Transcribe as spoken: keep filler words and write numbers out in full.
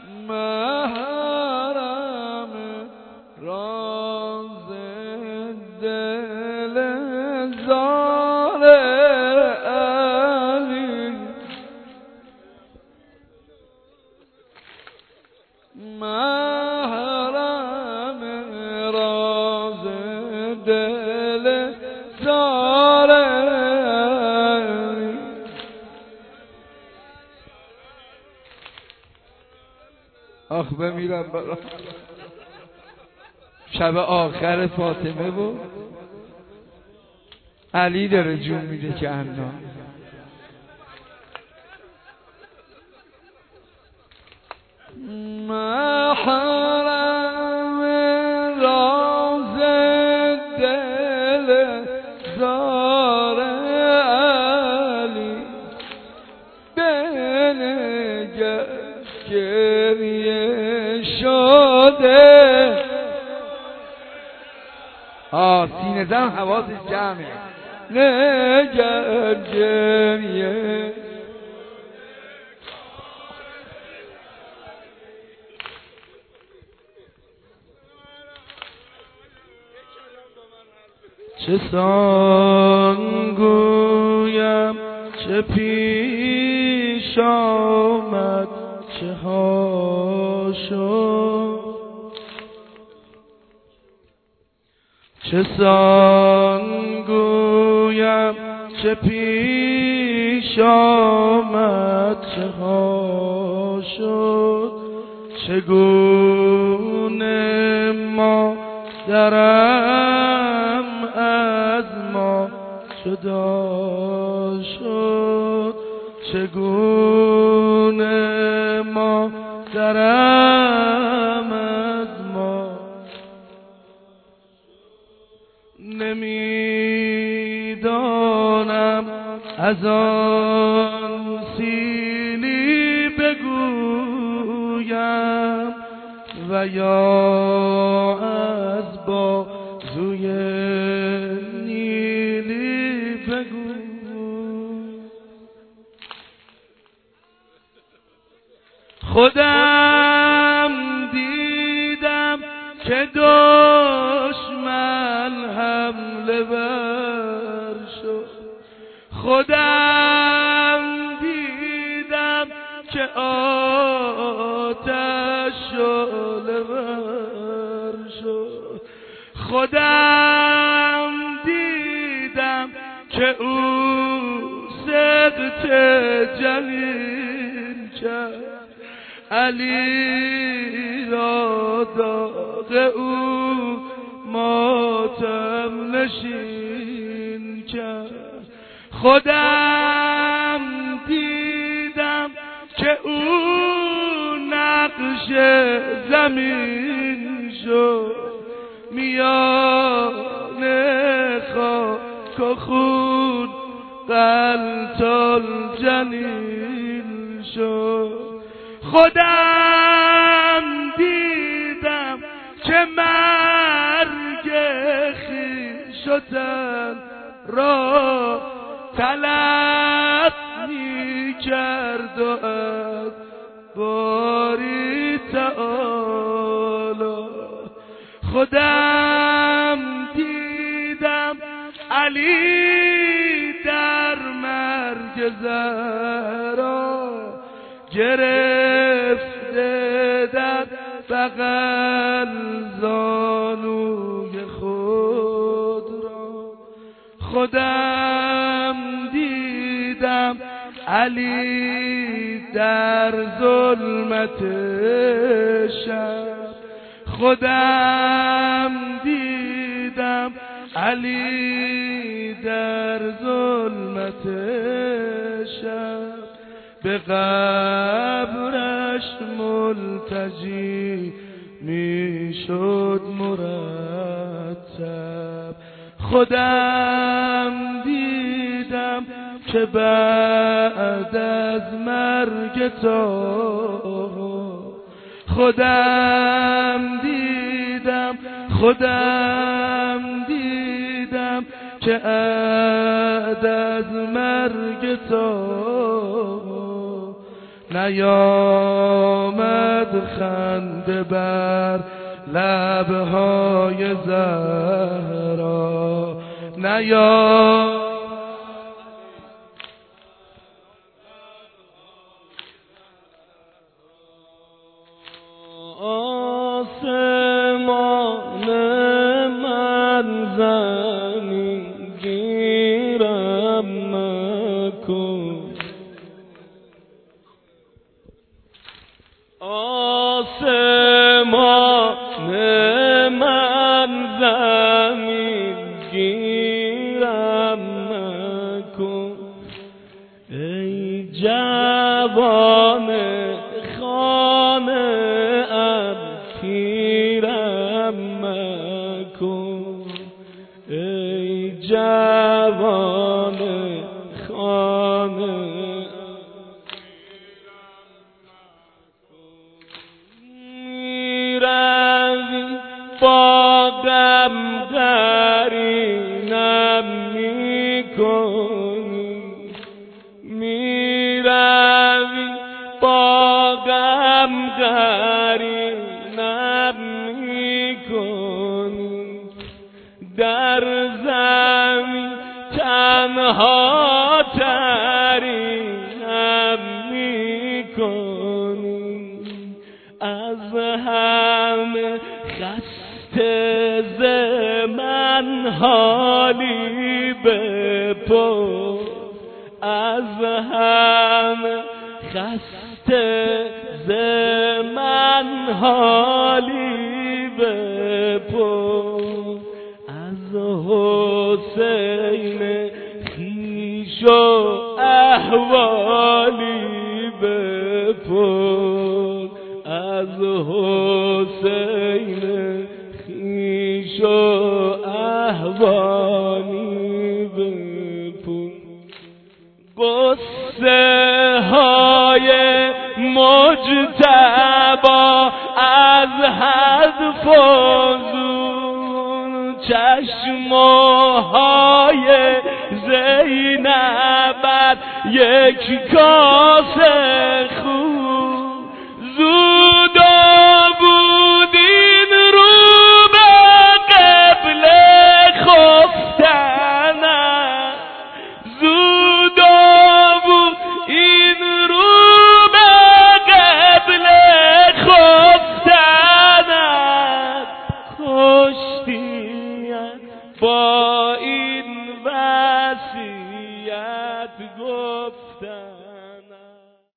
محرم راز دل زار علی، محرم راز دل زار علی. آخ بمیرم برا شب آخر فاطمه و علی داره جون میده که انا محرم راز دل زار علی، دل گریه شده. آه سینه زن حواسش جمعه. نگر گریه چه سان گویم چه پیش آمد چه ها شد، چه سان گویم چه پیش آمد چه ها شد، چگونه ما درم از ما جدا شد، چگونه ما درم از ما. نمیدانم از آن سیلی بگویم و یا از بازوی نیلی بگویم. خودم دیدم که دشمن حمله بر شد، خودم دیدم که آتش شعله ور شد، خودم دیدم که او سقط جلیل کرد، علی را داغ او ماتم نشین کرد. خودم دیدم که او نقش زمین شد، میان خاک و خون غلط الجنین شد. خودم دیدم که مرگ خویشتن را طلب می کرد و از باری تعالی. خودم دیدم علی در مرگ زهرا گرفته در بغل زانوی خود را. خودم دیدم علی در ظلمت شب، خودم دیدم علی در ظلمت شب، به قبرش ملتجی می شد مرتب. خودم دیدم که بعد از مرگ تو، خودم دیدم خودم دیدم که بعد از مرگ تو نیامد خنده بر لبهای زهرا نیا آسمان من زمین گیرم مکن آسمان من زمین گیرم مکن ای جوان خانه ام پیرم مکن ای جوان خانه میروی با غم قرینم میکنی میروی با غم قرینم میکنی در زمین تنها ترینم میکنی از همه خسته ز من حالی بپرس از همه خسته ز من حالی بپرس از حسین خویش و احوالی بپرس از حسین خویش و احوالی بپرس قصه های مجتبی از حد فزون چشمهای زینبت یک کاسه